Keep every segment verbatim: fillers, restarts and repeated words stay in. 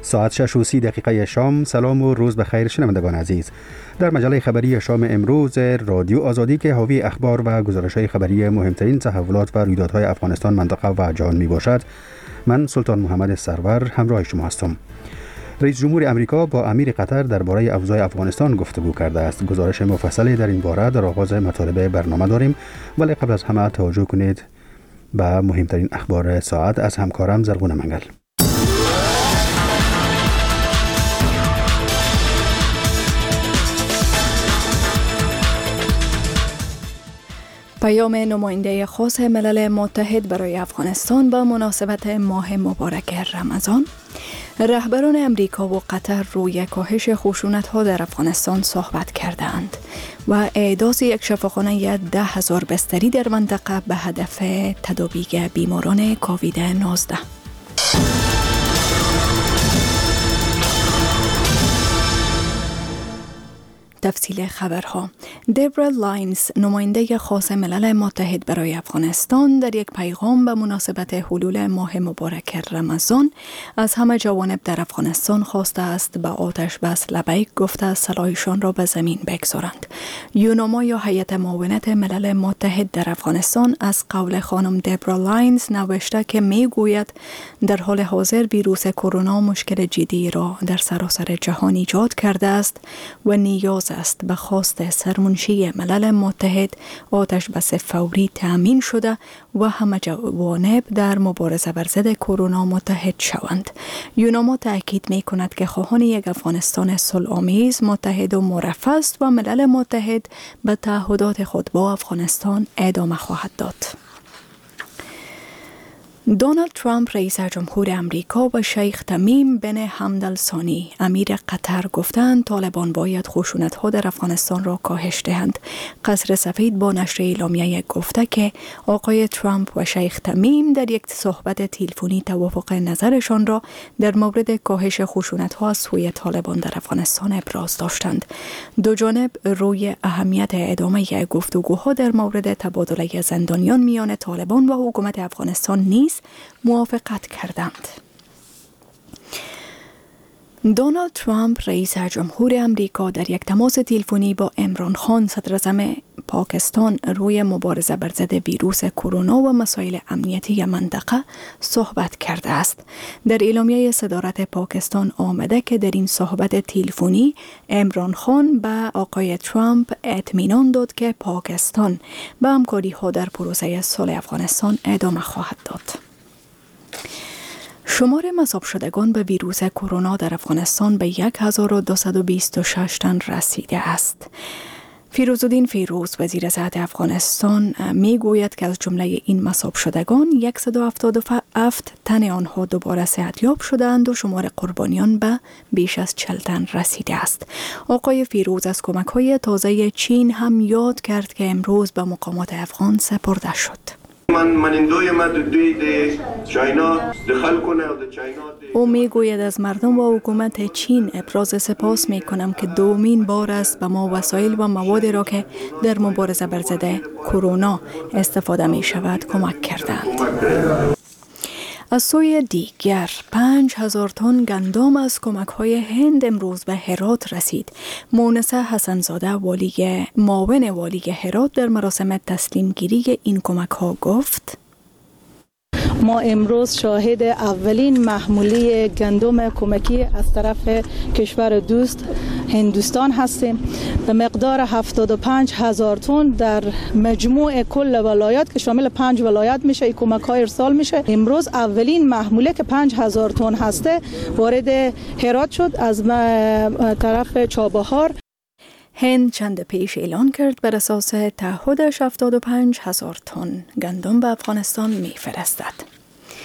ساعت شش و سی دقیقه شام. سلام و روز بخیر شنوندگان عزیز. در مجله خبری شام امروز رادیو آزادی که حاوی اخبار و گزارش‌های خبری مهمترین تحولات و رویدادهای افغانستان، منطقه و جهان میباشد، من سلطان محمد سرور همراه شما هستم. رئیس جمهور امریکا با امیر قطر درباره اوضاع افغانستان گفتگو کرده است. گزارش مفصلی در این باره در آغاز مطالب برنامه داریم، ولی قبل از همه توجه کنید به مهمترین اخبار ساعت از همکارم زرغون منگل. پیام نماینده خاص ملل متحد برای افغانستان به مناسبت ماه مبارک رمضان. رهبران امریکا و قطر روی کاهش خشونت‌ها در افغانستان صحبت کردند و احداث یک شفاخانه ده هزار بستری در منطقه به هدف تداوی بیماران کووید نوزده. تفصیل خبرها. دبرا لاینز، نماینده خاص ملل متحد برای افغانستان، در یک پیغام به مناسبت حلول ماه مبارک رمضان از همه جوانب در افغانستان خواسته است به آتش بس لبیک گفته سلاحشان را به زمین بگذارند. یوناما یا هیئت معاونت ملل متحد در افغانستان از قول خانم دبرا لاینز نوشته که می گوید در حال حاضر ویروس کرونا مشکل جدی را در سراسر جهان ایجاد کرده است و نیاز است به خواست سرمنشی ملل متحد آتش بس فوری تأمین شده و همه جوانب در مبارزه بر ضد کرونا متحد شوند. یوناما تأکید می کند که خواهان یک افغانستان صلح‌آمیز، متحد و مرفه است و ملل متحد به تعهدات خود با افغانستان ادامه خواهد داد. دونالد ترامپ رئیس جمهور امریکا و شیخ تمیم بن حمد الثانی امیر قطر گفتند طالبان باید خشونت‌ها در افغانستان را کاهش دهند. قصر سفید با نشر اعلامیه گفته که آقای ترامپ و شیخ تمیم در یک صحبت تلفنی توافق نظرشان را در مورد کاهش خشونت‌ها از سوی طالبان در افغانستان ابراز داشتند. دو جانب روی اهمیت ادامه گفتگوها در مورد تبادله زندانیان میان طالبان و حکومت افغانستان نیز موافقت کردند. دونالد ترامپ رئیس جمهور امریکا در یک تماس تلفنی با عمران خان صدراعظم پاکستان روی مبارزه بر ضد ویروس کرونا و مسائل امنیتی منطقه صحبت کرده است. در اعلامیه صدارت پاکستان آمده که در این صحبت تلفنی عمران خان به آقای ترامپ اطمینان داد که پاکستان به همکاری‌ها در پروسه صلح افغانستان ادامه خواهد داد. شمار مصاب شدگان به ویروس کرونا در افغانستان به یک هزار و دویست و بیست و شش تن رسیده است. فیروزالدین فیروز وزیر صحت افغانستان می گوید که از جمله این مصاب شدگان صد و هفتاد و هفت تن آنها دوباره صحتیاب شدند و شمار قربانیان به بیش از چهل تن رسیده است. آقای فیروز از کمک‌های تازه چین هم یاد کرد که امروز به مقامات افغان سپرده شد. او می گوید از مردم و حکومت چین ابراز سپاس می کنم که دومین بار است به ما وسایل و مواد را که در مبارزه بر ضد کرونا استفاده می شود کمک کردند. از سوی دیگر پنج هزار تن گندم از کمک‌های هند امروز به هرات رسید. مونسه حسنزاده والی معاون والی هرات در مراسم تسلیم گیری این کمک‌ها گفت: ما امروز شاهد اولین محموله گندم کمکی از طرف کشور دوست هندوستان هستیم به مقدار هفتاد و پنج هزار تن در مجموع کل ولایات که شامل پنج ولایت میشه. این کمک ها ارسال میشه. امروز اولین محموله که پنج هزار تن هسته وارد هرات شد از طرف چابهار. هند چند پیش اعلان کرد بر اساس تعهدش هفتاد و پنج هزار تن گندم به افغانستان میفرستد.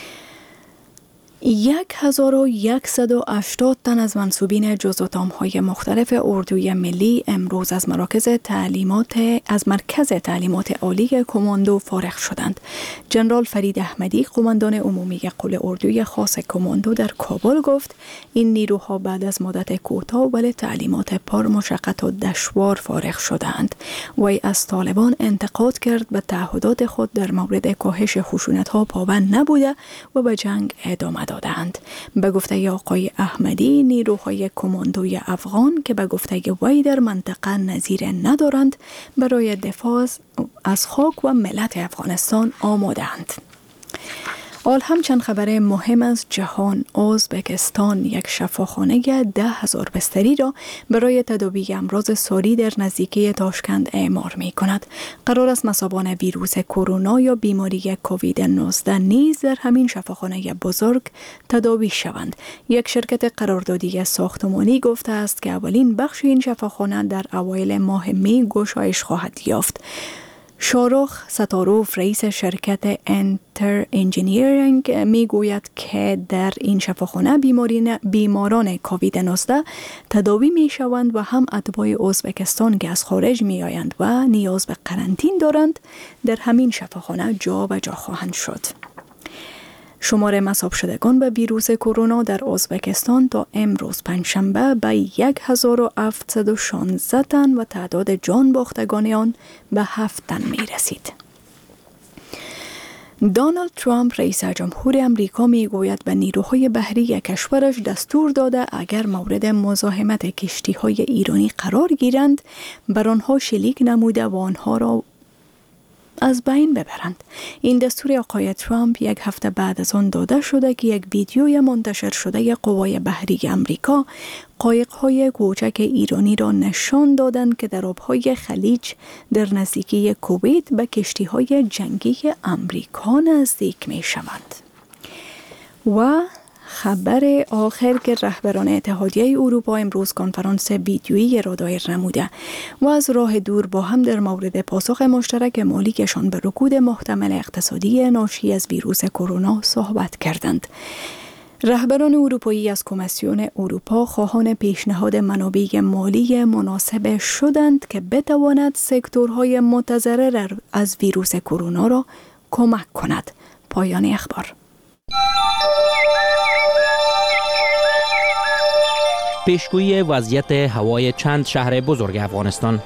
یک هزار و یکصد و هشتاد تن از منصوبین جزء مختلف اردوی ملی امروز از مراکز تعلیمات از مرکز تعلیمات عالی کماندو فارغ شدند. جنرال فرید احمدی، قماندان عمومی قل اردوی خاص کماندو در کابل گفت این نیروها بعد از مدت کوتاه ولی تعلیمات پر مشقت و دشوار فارغ شدند. وی از طالبان انتقاد کرد به تعهدات خود در مورد کاهش خشونت‌ها پابند نبوده و به جنگ ادامه ندادند. به گفته آقای احمدی، نیروهای کماندوی افغان که به گفته وی در منطقه نظیر ندارند، برای دفاع از خاک و ملت افغانستان آماده‌اند. حال هم چند خبر مهم از جهان. ازبکستان یک شفاخانه ده هزار بستری را برای تداوی امراض ساری در نزدیکی تاشکند اعمار می کند. قرار است مصابان ویروس کرونا یا بیماری کووید نوزده نیز در همین شفاخانه بزرگ تداوی شوند. یک شرکت قراردادی ساختمانی گفته است که اولین بخش این شفاخانه در اوایل ماه می گشایش خواهد یافت. شارخ ستاروف رئیس شرکت انتر انجینیرینگ می گوید که در این شفاخانه بیماران کووید نوزده تداوی می شوند و هم اتباع ازبکستان که از خارج می آیند و نیاز به قرنطینه دارند در همین شفاخانه جا به جا خواهند شد. شمار مصاب شدگان به ویروس کرونا در ازبکستان تا امروز پنجشنبه به هزار و هفتصد و شانزده تن و تعداد جان باختگان آن به هفت تن می رسید. دونالد ترامپ رئیس جمهور امریکا می گوید به نیروهای بحری کشورش دستور داده اگر مورد مزاحمت کشتی های ایرانی قرار گیرند بر آنها شلیک نموده و آنها را از بین ببرند. این دستور آقای ترامپ یک هفته بعد از آن داده شده که یک ویدیوی منتشر شده قوای بحری امریکا قایق‌های کوچک ایرانی را نشان دادند که در آب‌های خلیج در نزدیکی کویت به کشتی‌های جنگی امریکا نزدیک می‌شوند. و خبر آخر که رهبران اتحادیه اروپا امروز کنفرانس ویدیویی را دایر نموده و از راه دور با هم در مورد پاسخ مشترک مالیشان به رکود محتمل اقتصادی ناشی از ویروس کرونا صحبت کردند. رهبران اروپایی از کمیسیون اروپا خواهان پیشنهاد منابع مالی مناسب شدند که بتواند سکتورهای متضرر از ویروس کرونا را کمک کند. پایان اخبار. پیشگویی وضعیت هوای چند شهر بزرگ افغانستان.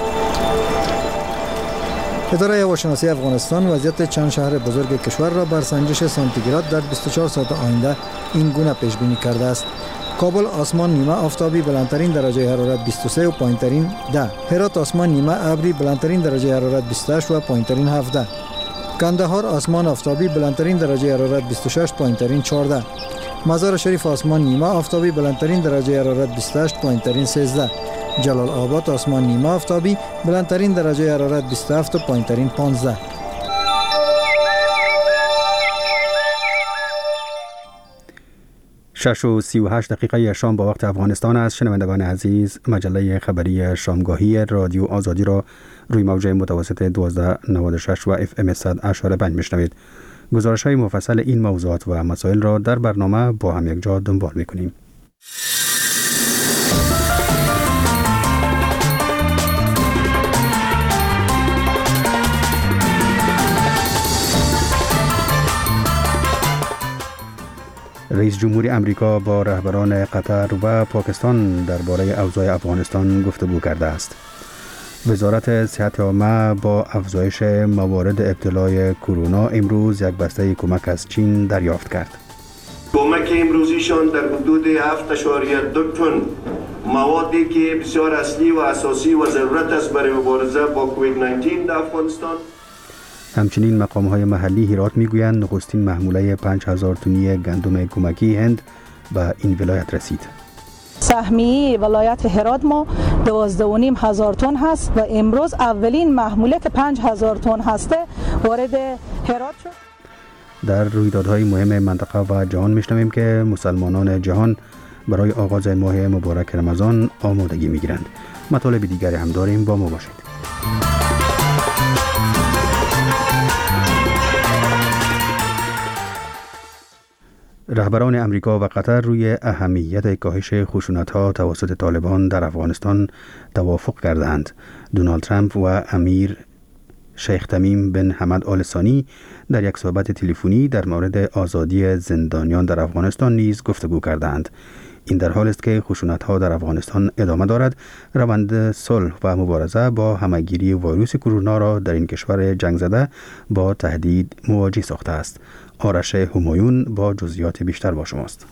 اداره هواشناسی افغانستان وضعیت چند شهر بزرگ کشور را بر سنجش سانتیگراد در بیست و چهار ساعت آینده این گونه پیش بینی کرده است. کابل آسمان نیمه آفتابی بلندترین درجه حرارت بیست و سه و پایینترین ده. هرات آسمان نیمه ابری بلندترین درجه حرارت بیست و هشت و پایینترین هفده. کندهار آسمان آفتابی بلندترین درجه حرارت بیست و شش پایینترین چهارده. مزار شریف آسمان نیمه آفتابی بلندترین درجه حرارت بیست و هشت پایینترین سیزده. جلال آباد آسمان نیمه آفتابی بلندترین درجه حرارت بیست و هفت و پایینترین پانزده. شش و سی و هشت دقیقه شام با وقت افغانستان است. شنوندگان عزیز، مجله خبری شامگاهی رادیو آزادی را روی موج متوسط دوازده نود و شش و اف ام صد و اشاره پنج میشنوید. گزارش های مفصل این موضوعات و مسائل را در برنامه با هم یک جا دنبال میکنیم. رئیس جمهور امریکا با رهبران قطر و پاکستان درباره اوضاع افغانستان گفتگو کرده است. وزارت صحت عامه با افزایش موارد ابتلای کرونا امروز یک بسته کمک از چین دریافت کرد. کمک امروزیشان در حدود هفت اشاریه دو تن موادی که بسیار اصلی و اساسی و ضرورت است برای مبارزه با کووید نوزده در افغانستان. همچنین مقام‌های محلی هرات می‌گویند نخستین محموله پنج هزار تنی گندم کمکی هند به این ولایت رسید. سهمیه ولایت هرات ما دوازده و نیم هزار تن هست و امروز اولین محموله که پنج هزار تن هسته وارد هرات شد. در رویدادهای مهم منطقه و جهان می‌شنویم که مسلمانان جهان برای آغاز ماه مبارک رمضان آمادگی می‌گیرند. مطالب دیگری هم داریم، با ما باشید. رهبران امریکا و قطر روی اهمیت کاهش خشونت‌ها توسط طالبان در افغانستان توافق کردند. دونالد ترامپ و امیر شیخ تمیم بن حمد آل ثانی در یک صحبت تلفنی در مورد آزادی زندانیان در افغانستان نیز گفتگو کردند. این در حال است که خشونت‌ها در افغانستان ادامه دارد. روند صلح و مبارزه با همه‌گیری ویروس کرونا را در این کشور جنگ زده با تهدید مواجه ساخته است. آرش همایون با جزئیات بیشتر با شماست.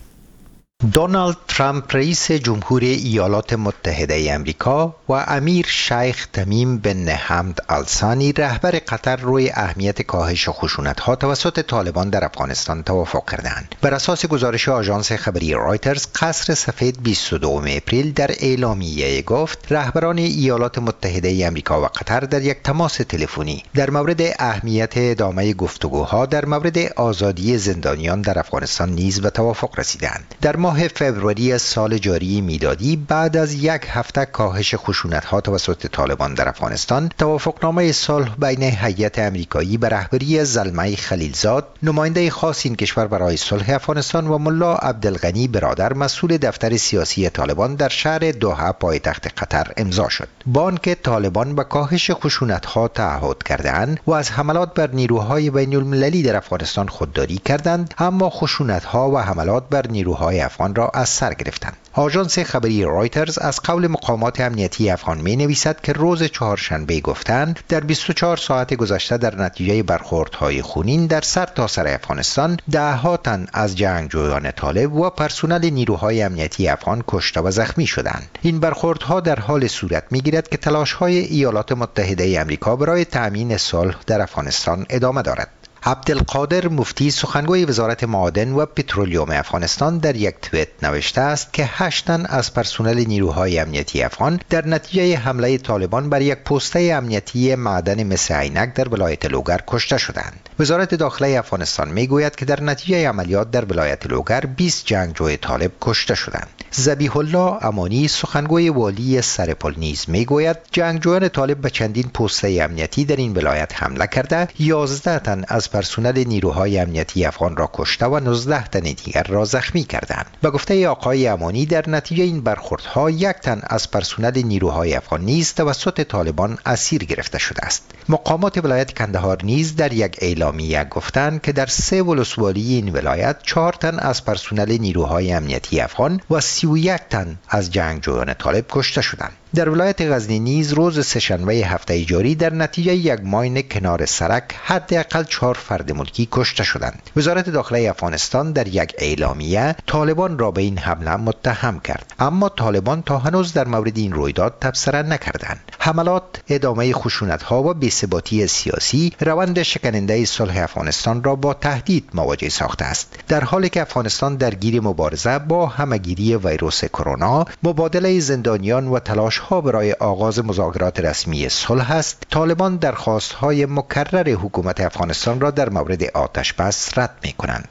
دونالد ترامپ رئیس جمهور ایالات متحده امریکا و امیر شیخ تمیم بن حمد آل ثانی رهبر قطر روی اهمیت کاهش خشونت‌ها توسط طالبان در افغانستان توافق کردند. بر اساس گزارش آژانس خبری رایترز، قصر سفید بیست و دوم اپریل در اعلامیه گفت رهبران ایالات متحده امریکا و قطر در یک تماس تلفنی در مورد اهمیت ادامه گفتگوها در مورد آزادی زندانیان در افغانستان نیز به توافق رسیدند. در ماه فوریه سال جاری میلادی بعد از یک هفته کاهش خشونت‌ها توسط طالبان در افغانستان، توافقنامه صلح بین هیئت آمریکایی به رهبری زلمه خلیلزاد، نماینده خاص این کشور برای صلح افغانستان، و ملا عبدالغنی برادر مسئول دفتر سیاسی طالبان در شهر دوحه پایتخت قطر امضا شد. با آنکه طالبان به کاهش خشونت‌ها تعهد کردند و از حملات بر نیروهای بین المللی در افغانستان خودداری کردند، اما خشونت‌ها و حملات بر نیروهای افغان را از سر گرفتند. آژانس خبری رایترز از قول مقامات امنیتی افغان می نویسد که روز چهارشنبه گفتند در بیست و چهار ساعت گذشته در نتیجه برخوردهای خونین در سرتاسر سر افغانستان ده ها تن از جنگجویان طالب و پرسنل نیروهای امنیتی افغان کشته و زخمی شدند. این برخوردها در حال صورت می گیرد که تلاش‌های ایالات متحده آمریکا برای تأمین صلح در افغانستان ادامه دارد. عبدالقادر مفتی سخنگوی وزارت معادن و پترولیوم افغانستان در یک توییت نوشته است که هشت تن از پرسنل نیروهای امنیتی افغان در نتیجه حمله طالبان بر یک پسته امنیتی معدن مس عینک در ولایت لوگر کشته شدند. وزارت داخله افغانستان میگوید که در نتیجه عملیات در ولایت لوگر بیست جنگجوی طالب کشته شدند. ذبیح الله امانی سخنگوی والی سرپل نیز میگوید جنگجویان طالب به چندین پسته امنیتی در این ولایت حمله کرده، یازده تن از پرسنل نیروهای امنیتی افغان را کشته و نوزده تن دیگر را زخمی کردند. به گفته آقای امانی در نتیجه این برخوردها یک تن از پرسنل نیروهای افغان نیز توسط طالبان اسیر گرفته شده است. مقامات ولایت کندهار نیز در یک اعلامیه گفتند که در سه ولسوالی این ولایت چهار تن از پرسنل نیروهای امنیتی افغان و سی و یک تن از جنگجویان طالب کشته شدند. در ولایت غزنی نیز روز سه‌شنبه هفته جاری در نتیجه یک ماین کنار سرک حداقل چهار فرد ملکی کشته شدند. وزارت داخله افغانستان در یک اعلامیه طالبان را به این حمله متهم کرد، اما طالبان تا هنوز در مورد این رویداد تبصره نکردند. حملات، ادامه خشونت‌ها و بی‌ثباتی سیاسی روند شکننده صلح افغانستان را با تهدید مواجه ساخته است. در حالی که افغانستان درگیر مبارزه با همه‌گیری ویروس کرونا، مبادله زندانیان و تلاش ها برای آغاز مذاکرات رسمی صلح است، طالبان درخواست‌های مکرر حکومت افغانستان را در مورد آتش بس رد می‌کنند.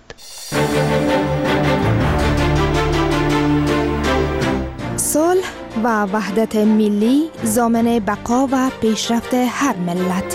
صلح و وحدت ملی ضامن بقا و پیشرفت هر ملت.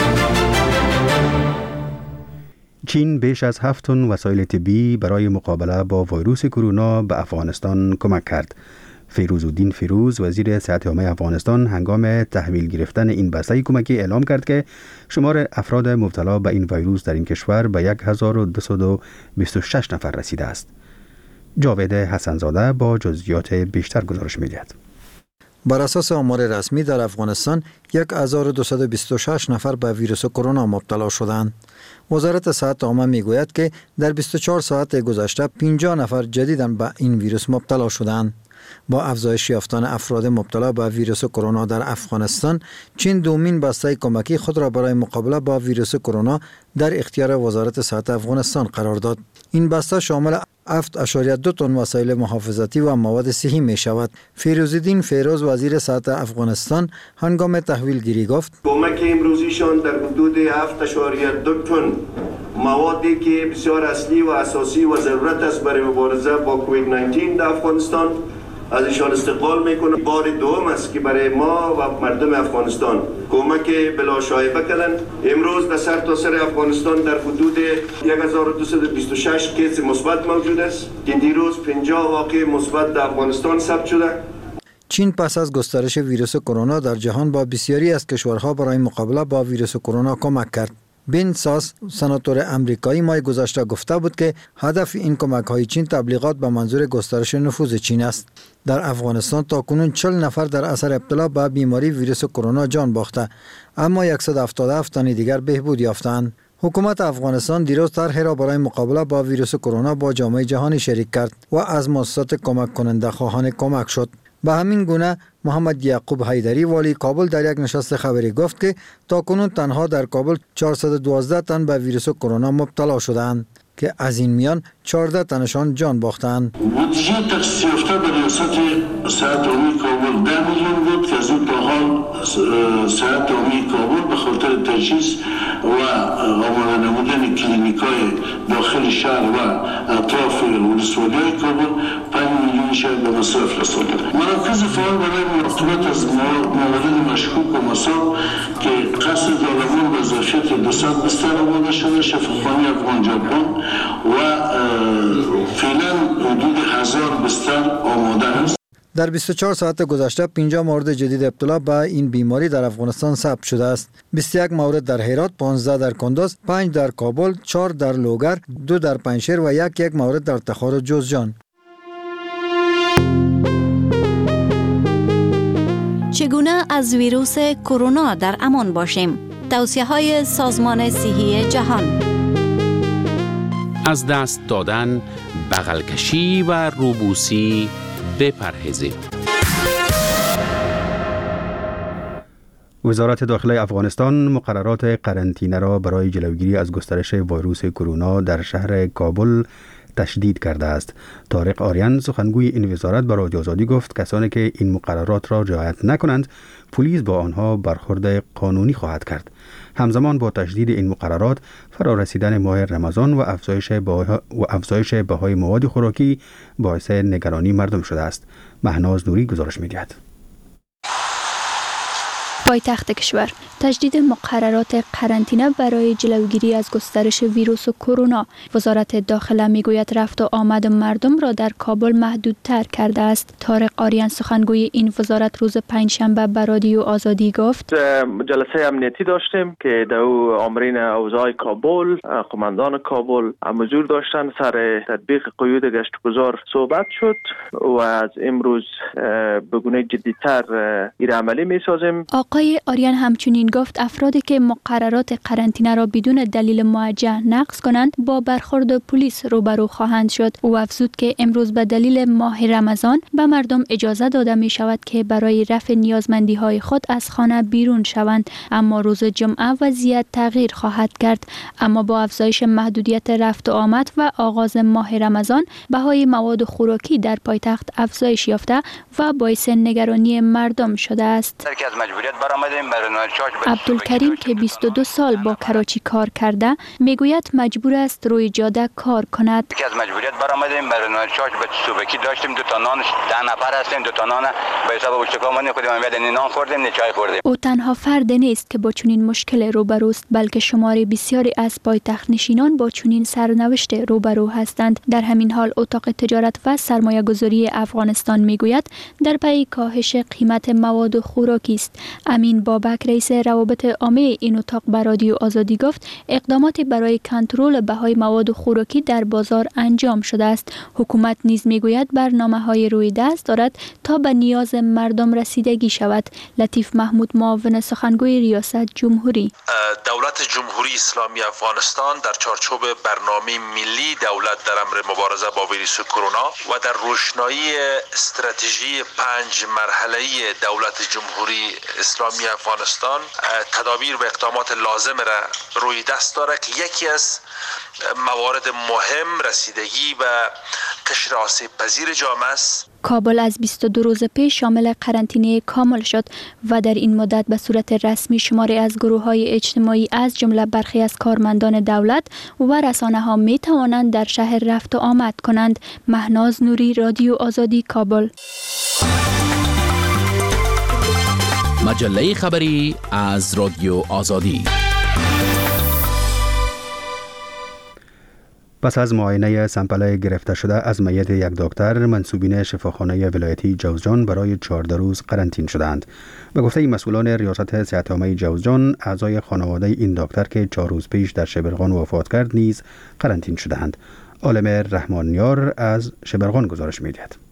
چین بیش از هفت تن وسایل طبی برای مقابله با ویروس کرونا به افغانستان کمک کرد. فیروزالدین فیروز وزیر صحت عامه افغانستان هنگام تحویل گرفتن این بسته کمکی اعلام کرد که شمار افراد مبتلا به این ویروس در این کشور به یک هزار و دویست و بیست و شش نفر رسیده است. جاوید حسنزاده با جزئیات بیشتر گزارش می‌دهد. بر اساس آمار رسمی در افغانستان یک هزار و دویست و بیست و شش نفر به ویروس کرونا مبتلا شدند. وزارت صحت عامه میگوید که در بیست و چهار ساعت گذشته پنجاه نفر جدیداً به این ویروس مبتلا شدند. با افزایش یافتن افراد مبتلا به ویروس کرونا در افغانستان، چین دومین بسته کمکی خود را برای مقابله با ویروس کرونا در اختیار وزارت صحت افغانستان قرار داد. این بسته شامل هفت اشاریه دو تن وسایل محافظتی و مواد صحی می شود. فیروزالدین فیروز وزیر صحت افغانستان هنگام تحویل گیری گفت: کمک امروزیشان در حدود هفت اشاریه دو تن موادی که بسیار اصلی و اساسی و ضرورت است برای مبارزه با کووید نوزده در افغانستان از ایشان استقبال میکنم. بار دوم است که برای ما و مردم افغانستان کمک بلا شایبه کردن. امروز در سر تا سر افغانستان در حدود یک هزار و دویست و بیست و شش کیس مثبت موجود است که دیروز پنجاه واقعه مثبت در افغانستان ثبت شده. چین پس از گسترش ویروس کرونا در جهان با بسیاری از کشورها برای مقابله با ویروس کرونا کمک کرد. بن ساس سناتور امریکایی ماه گذشته گفته بود که هدف این کمک‌های چین تبلیغات به منظور گسترش نفوذ چین است. در افغانستان تاکنون چهل نفر در اثر ابتلا به بیماری ویروس کرونا جان باخته، اما صد و هفتاد و هفت تن دیگر بهبود یافتند. حکومت افغانستان دیروز طرحی را برای مقابله با ویروس کرونا با جامعه جهانی شریک کرد و از مؤسسات کمک کننده خواهان کمک شد. به همین گونه محمد یعقوب حیدری والی کابل در یک نشست خبری گفت که تاکنون تنها در کابل چهارصد و دوازده تن به ویروس کرونا مبتلا شدند که از این میان چهارده تنشان جان باختند. بودجه تخصیص یافته به ریاست صحت عمومی کابل ده میلیون بود که از اون تا حال صحت عمومی کابل به خاطر تجهیز و آماده نمودن کلینیکای داخل شهر و اطراف ولسوالی‌های کابل پنج میلیون شهر به مصرف رسانده. مراکز فعال برای مراقبت از موارد مشکوک و مصاب که قصد دارالعموم به ظرفیت دویست بستر آماده شده، شفاخانه افغان ژاپن و فعلا حدود هزار بستر آماده است. در بیست و چهار ساعت گذشته پنجاه مورد جدید ابتلا به این بیماری در افغانستان ثبت شده است. بیست و یک مورد در هرات، پانزده در کندز، پنج در کابل، چهار در لوگر، دو در پنجشیر و یک یک مورد در تخار و جوزجان. چگونه از ویروس کرونا در امان باشیم؟ توصیه‌های سازمان صحی جهان. از دست دادن، بغل کشی و روبوسی بپرهیزید. وزارت داخله افغانستان مقررات قرنطینه را برای جلوگیری از گسترش ویروس کرونا در شهر کابل تشدید کرده است. طارق آریان سخنگوی این وزارت به رادیو آزادی گفت کسانی که این مقررات را رعایت نکنند پلیس با آنها برخورد قانونی خواهد کرد. همزمان با تشدید این مقررات فرارسیدن ماه رمضان و افزایش و افزایش بهای مواد خوراکی باعث نگرانی مردم شده است. مهناز نوری گزارش می‌دهد. پایتخت کشور تجدید مقررات قرنطینه برای جلوگیری از گسترش ویروس کرونا. وزارت داخله میگوید رفت و آمد مردم را در کابل محدودتر کرده است. طارق آریان سخنگوی این وزارت روز پنجشنبه به رادیو آزادی گفت جلسه امنیتی داشتیم که در آمرین اوضاع کابل، قماندان کابل حضور داشتن، سر تطبیق قیود گشتگذار صحبت شد و از امروز به گونه جدی‌تر این عملی می‌سازیم. آقای آریان همچنین گفت افرادی که مقررات قرنطینه را بدون دلیل موجه نقض کنند با برخورد پلیس روبرو خواهند شد. او افزود که امروز به دلیل ماه رمضان به مردم اجازه داده می شود که برای رفع نیازمندی های خود از خانه بیرون شوند، اما روز جمعه وضعیت تغییر خواهد کرد. اما با افزایش محدودیت رفت و آمد و آغاز ماه رمضان بهای مواد خوراکی در پایتخت افزایش یافته و باعث نگرانی مردم شده است. عبدالکریم که بیست و دو سال با کراچی کار کرده میگوید مجبور است روی جاده کار کند. که از مجبوریت برآمدیم برای نان چاش به صبحی داشتیم، دو تا نان ده نفر هستیم، دو تا نان به حساب اشتکامون خودمون بعد نان خوردیم نه چای خوردیم. او تنها فرد نیست که با چنین مشکل روبروست، بلکه شمار بسیاری از پایتخت نشینان با چنین سرنوشت روبرو هستند. در همین حال اتاق تجارت و سرمایه گذاری افغانستان میگوید در پی کاهش قیمت مواد خوراکی است. امین بابک رئیس روابط عامه این اتاق به رادیو آزادی گفت اقداماتی برای کنترل بهای مواد خوراکی در بازار انجام شده است. حکومت نیز میگوید برنامه‌های روی دست دارد تا به نیاز مردم رسیدگی شود. لطیف محمود معاون سخنگوی ریاست جمهوری: دولت جمهوری اسلامی افغانستان در چارچوب برنامه ملی دولت در امر مبارزه با ویروس کرونا و در روشنایی استراتژی پنج مرحله‌ای دولت جمهوری اسلامی افغانستان تدابیر و اقدامات لازم را روی دست دارد که یکی از موارد مهم رسیدگی و قشر آسیب پذیر جامعه است. کابل از بیست و دو روز پیش شامل قرنطینه کامل شد و در این مدت به صورت رسمی شماری از گروه‌های اجتماعی از جمله برخی از کارمندان دولت و رسانه‌ها می توانند در شهر رفت و آمد کنند. مهناز نوری، رادیو آزادی، کابل. مجله خبری از رادیو آزادی. پس از معاینه سمپل گرفته شده از میت یک دکتر، منسوبین شفاخانه ولایتی جوزجان برای چهارده روز قرنطین شدند. به گفته مسئولان ریاست صحت عامه جوزجان، اعضای خانواده این دکتر که چهار روز پیش در شبرغان وفات کرد نیز قرنطین شدند. عالم رحمانیار از شبرغان گزارش می‌دهد.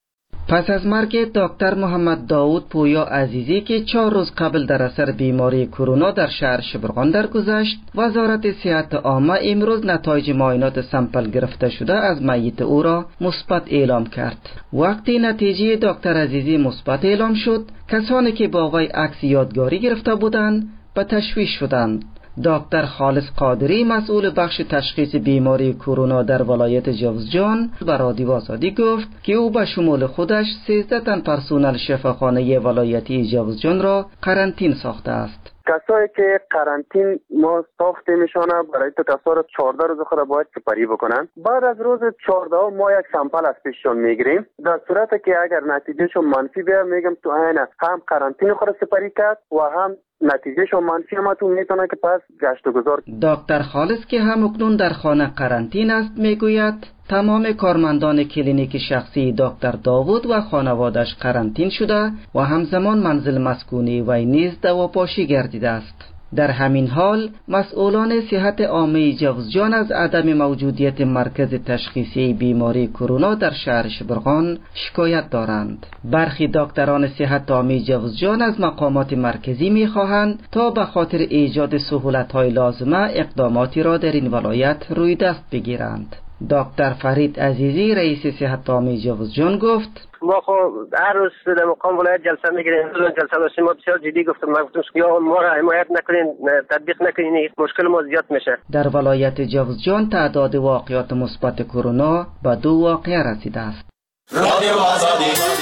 پس از مرگ دکتر محمد داود پویا عزیزی که چهار روز قبل در اثر بیماری کرونا در شهر شبرغان درگذشت، وزارت صحت عامه امروز نتایج معاینات سمپل گرفته شده از میت او را مثبت اعلام کرد. وقتی نتیجه دکتر عزیزی مثبت اعلام شد، کسانی که با وی عکس یادگاری گرفته بودند به تشویش شدند. دکتر خالص قادری، مسئول بخش تشخیص بیماری کرونا در ولایت جوزجان، به رادیو آزادی گفت که او به شمول خودش سیزده تن پرسنل شفاخانه ولایتی جوزجان را قرنطین ساخته است. کسایی که قرنطین ما ساخته میشونه برای تو کسا رو چهارده روز خود باید سپری بکنن. بعد از روز چهارده ما یک سمپل از پیششون میگیریم. در صورتی که اگر نتیجهشون منفی بیاد، میگم تو عین هم قرنطین خود سپری کرد و هم نتیجهشون منفی هم تو میتونه که پس گشت و گذار. دکتر خالص که هم اکنون در خانه قرنطین است میگوید تمام کارمندان کلینیک شخصی دکتر داوود و خانوادش قرنطین شده و همزمان منزل مسکونی وی نیز دواپاشی گردیده است. در همین حال مسئولان صحت عامه جوزجان از عدم موجودیت مرکز تشخیصی بیماری کرونا در شهر شبرغان شکایت دارند. برخی دکتران صحت عامه جوزجان از مقامات مرکزی می‌خواهند تا به خاطر ایجاد سهولت‌های لازمه اقداماتی را در این ولایت روی دست بگیرند. دکتر فرید عزیزی، رئیس صحت عامه جوزجان گفت: ما خو هر روز در مقام ولایت جلسه میگیریم. جلسه داشتیم، ما بسیار جدی گفتم، ما گفتم که یا ما را حمایت نکنین، تطبیق نکنین، مشکل ما زیاد میشه. در ولایت جوزجان تعداد واقعات مثبت کرونا به دو واقعه رسیده است. رادیو آزادی.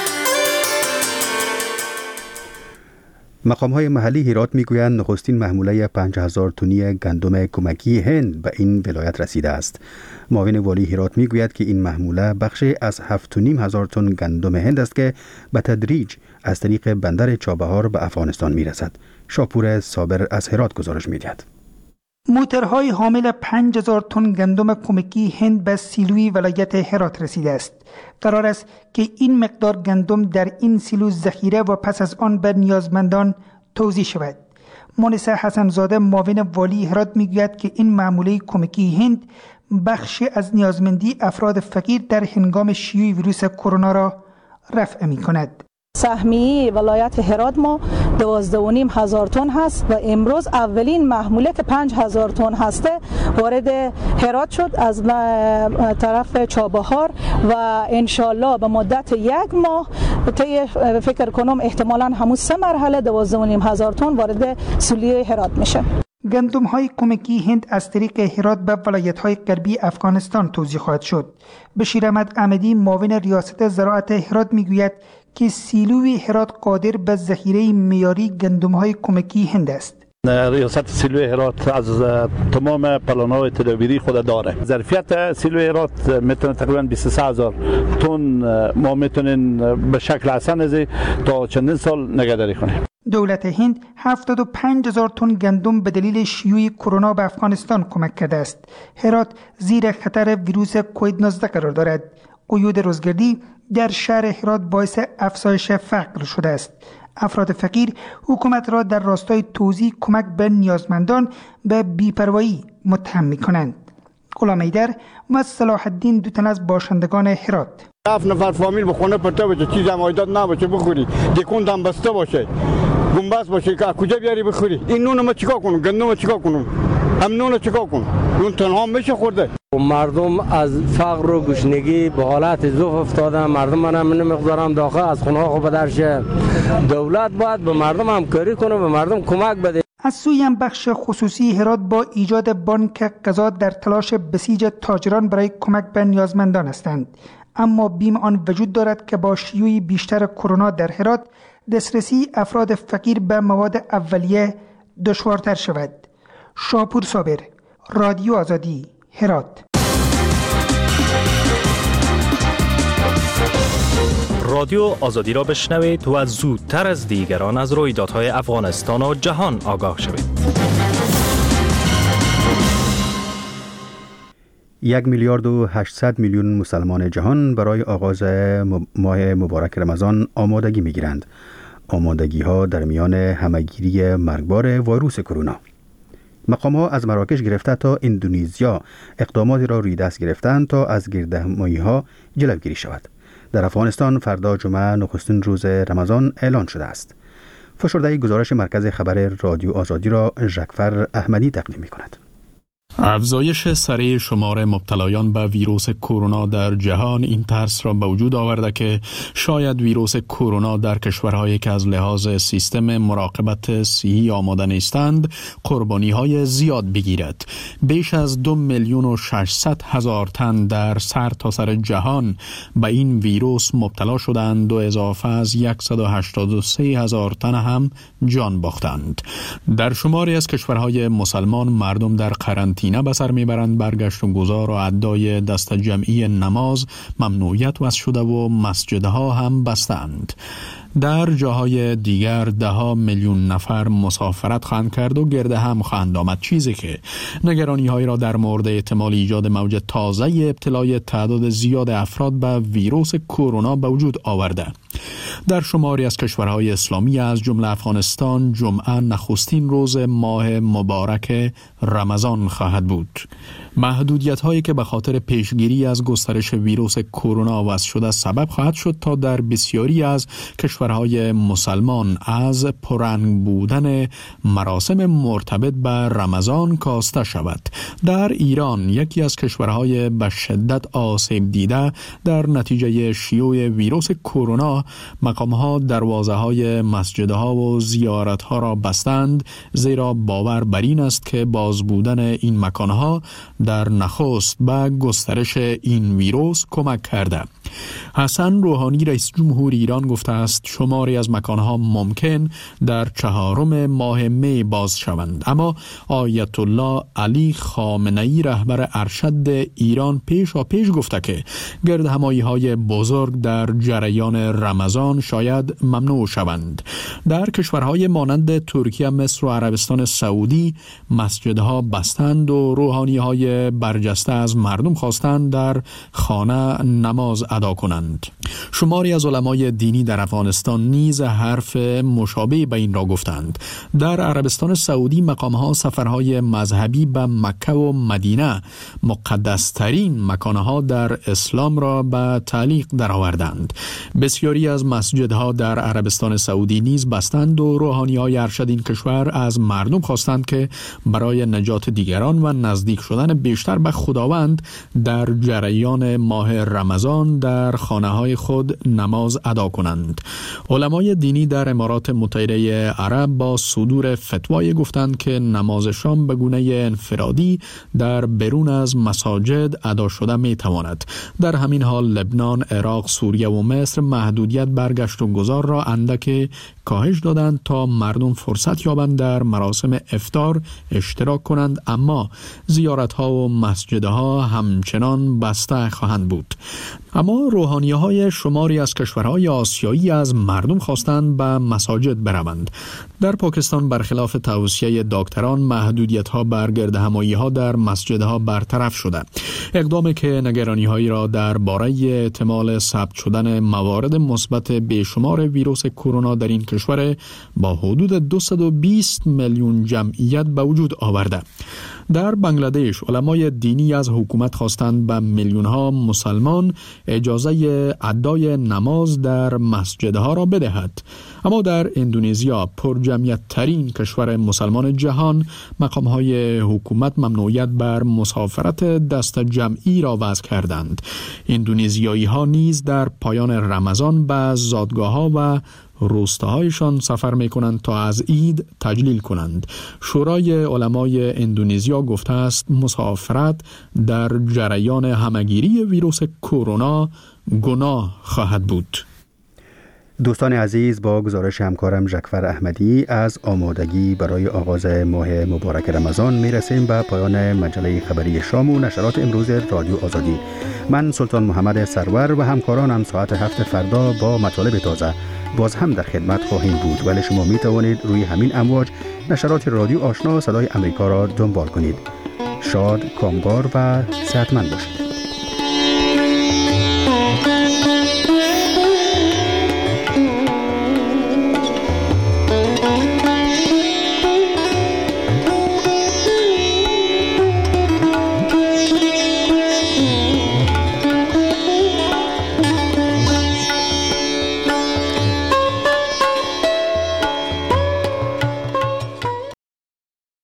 مقام‌های محلی هرات میگویند نخستین محموله پنج هزار تنی گندم کمکی هند به این ولایت رسیده است. معاون والی هرات میگوید که این محموله بخشی از هفت و نیم هزار تن گندم هند است که به تدریج از طریق بندر چابهار به افغانستان میرسد. شاپور صابر از هرات گزارش میدهد. موترهای حامل پنج هزار تن گندم کمکی هند به سیلوی ولایت هرات رسیده است. قرار است که این مقدار گندم در این سیلو ذخیره و پس از آن به نیازمندان توزیع شود. مونس حسنزاده، معاون والی هرات، میگوید که این معموله کمکی هند بخشی از نیازمندی افراد فقیر در هنگام شیوع ویروس کرونا را رفع می‌کند. سهمیه ولایت هرات ما دوازده و نیم هزار تن هست و امروز اولین محموله که پنج هزار تن هسته وارد هرات شد از طرف چابهار و انشالله به مدت یک ماه طی فکر کنم احتمالاً همون سه مرحله دوازده و نیم هزار تن وارد سولیه هرات میشه. گندم های کمکی هند از طریق هرات به ولایت های غربی افغانستان توزیع خواهد شد. بشیر احمد احمدی، معاون ریاست زراعت هرات، میگوید که سیلوی هرات قادر به ذخیره معیاری گندم‌های کمکی هند است. ریاست سیلوی هرات از تمام پلان‌های تدابیری خود داره. ظرفیت سیلوی هرات میتونه تقریباً بیست و سه هزار تن ما میتونیم به شکل حسن تا چندین سال نگهداری کنیم. دولت هند هفتاد و پنج هزار تن گندم به دلیل شیوع کرونا به افغانستان کمک کرده است. هرات زیر خطر ویروس کووید نوزده قرار دارد. قیود روزگردی در شهر هرات باعث افزایش فقر شده است. افراد فقیر حکومت را در راستای توزیع کمک به نیازمندان به بی‌پروایی متهم می‌کنند. غلام ایدر و صلاح الدین، دو تن از باشندگان هرات: هفت نفر فامیل بخونه پرته باشه، چیز هم عایدات نباشه بخوری، دکون هم بسته باشه، گنبس باشه، که کجا بیاری بخوری؟ این نون ما چیکار کنم؟ گندم ما چیکار کنم؟ هم نون چیکار کنم؟ نون تنها میشه خورده. مردم از فقر و گشنگی به حالت ضعف افتادن. مردم من هم مقدارم داخل از خونه ها خوب درشه. دولت باید به مردم همکاری کنه، به مردم کمک بده. از سوی هم بخش خصوصی هرات با ایجاد بانک غذا در تلاش بسیج تاجران برای کمک به نیازمندان هستند. اما بیم آن وجود دارد که با شیوع بیشتر کرونا در هرات دسترسی افراد فقیر به مواد اولیه دشوارتر شود. شاپور صابر، رادیو آزادی، هرات. رادیو آزادی را بشنوید و زودتر از دیگران از رویدادهای افغانستان و جهان آگاه شوید. یک میلیارد و هشتصد میلیون مسلمان جهان برای آغاز ماه مبارک رمضان آمادگی میگیرند. آمادگی ها در میان همگیری مرگبار ویروس کرونا. مقام ها از مراکش گرفته تا اندونزیا اقداماتی را روی دست گرفتند تا از گردهمایی ها جلوگیری شود. در افغانستان فردا جمعه نخستین روز رمضان اعلان شده است. فشرده گزارش مرکز خبر رادیو آزادی را ژکفر احمدی تقدیم می کند. افزایش سریع شمار مبتلایان به ویروس کرونا در جهان این ترس را به وجود آورده که شاید ویروس کرونا در کشورهایی که از لحاظ سیستم مراقبت صحی آماده نیستند قربانی های زیاد بگیرد. بیش از دو میلیون و ششصد هزار تن در سر تا سر جهان به این ویروس مبتلا شدند و اضافه از صد و هشتاد و سه هزار تن هم جان باختند. در شماری از کشورهای مسلمان مردم در قرنطینه نه به سر میبرند. برگشت و گذار و ادای دست جمعی نماز ممنوعیت وضع شده و مسجدها هم بستند. در جاهای دیگر ده ها میلیون نفر مسافرت خواهند کرد و گرده هم خواهند آمد، چیزی که نگرانی هایی را در مورد احتمال ایجاد موج تازه ابتلای تعداد زیاد افراد به ویروس کرونا به وجود آورده. در شماری از کشورهای اسلامی از جمله افغانستان جمعه نخستین روز ماه مبارک رمضان خواهد بود. محدودیت هایی که به خاطر پیشگیری از گسترش ویروس کرونا وضع شده سبب خواهد شد تا در بسیاری از کشورهای مسلمان از پررنگ بودن مراسم مرتبط به رمضان کاسته شود. در ایران یکی از کشورهای به شدت آسیب دیده در نتیجه شیوع ویروس کرونا مقامها دروازه های مسجدها و زیارتها را بستند، زیرا باور بر این است که باز بودن این مکانها در نخست به گسترش این ویروس کمک کرده. حسن روحانی رئیس جمهور ایران گفته است شماری از مکانها ممکن در چهارم ماه می باز شوند، اما آیت الله علی خامنه‌ای رهبر ارشد ایران پیشا پیش گفته که گردهمایی های بزرگ در جریان رمضان شاید ممنوع شوند. در کشورهای مانند ترکیه، مصر و عربستان سعودی مسجدها بستند و روحانی های برجسته از مردم خواستند در خانه نماز ادا کنند. شماری از علمای دینی در افغانستان نیز حرف مشابه به این را گفتند. در عربستان سعودی مقامها سفرهای مذهبی به مکه و مدینه، مقدسترین مکانها در اسلام را به تعلیق درآوردند. بسیاری از مسجدها در عربستان سعودی نیز بستند و روحانی‌های ارشد این کشور از مردم خواستند که برای نجات دیگران و نزدیک شدن بیشتر به خداوند در جریان ماه رمضان در خانه‌های خود نماز ادا کنند. علمای دینی در امارات متحده عرب با صدور فتوای گفتند که نماز شام به گونه انفرادی در برون از مساجد ادا شده می تواند. در همین حال لبنان، عراق، سوریه و مصر محدودیت برگشت و گذار را اندک کاهش دادند تا مردم فرصت یابند در مراسم افطار اشتراک کنند، اما زیارت‌ها و مسجدها همچنان بسته خواهند بود. اما روحانی‌های شماری از کشورهای آسیایی از مردم خواستند به مساجد بروند. در پاکستان برخلاف توصیه دکتران محدودیت‌ها بر گردهمایی‌ها در مسجدها برطرف شده. اقدامی که نگرانی‌هایی را درباره احتمال ثبت شدن موارد مثبت بیشمار ویروس کرونا در این کشور با حدود دویست و بیست میلیون جمعیت به وجود آورده. در بنگلادش علمای دینی از حکومت خواستند به میلیون‌ها مسلمان اجازه ادای نماز در مسجدها را بدهد. اما در اندونزیا پرجمعیت ترین کشور مسلمان جهان مقام‌های حکومت ممنوعیت بر مسافرت دست جمعی را وضع کردند. اندونزیایی‌ها نیز در پایان رمضان به زادگاه‌ها و روستاهایشان سفر می کنند تا از عید تجلیل کنند. شورای علمای اندونزیا گفته است مسافرت در جریان همگیری ویروس کرونا گناه خواهد بود. دوستان عزیز، با گزارش همکارم ژکفر احمدی از آمادگی برای آغاز ماه مبارک رمضان می رسیم به پایان مجله خبری شام و نشرات امروز رادیو آزادی. من سلطان محمد سرور و همکارانم ساعت هفت فردا با مطالب تازه باز هم در خدمت خواهیم بود، ولی شما می توانید روی همین امواج نشرات رادیو آشنا صدای امریکا را دنبال کنید. شاد، کامگار و صحتمند باشید.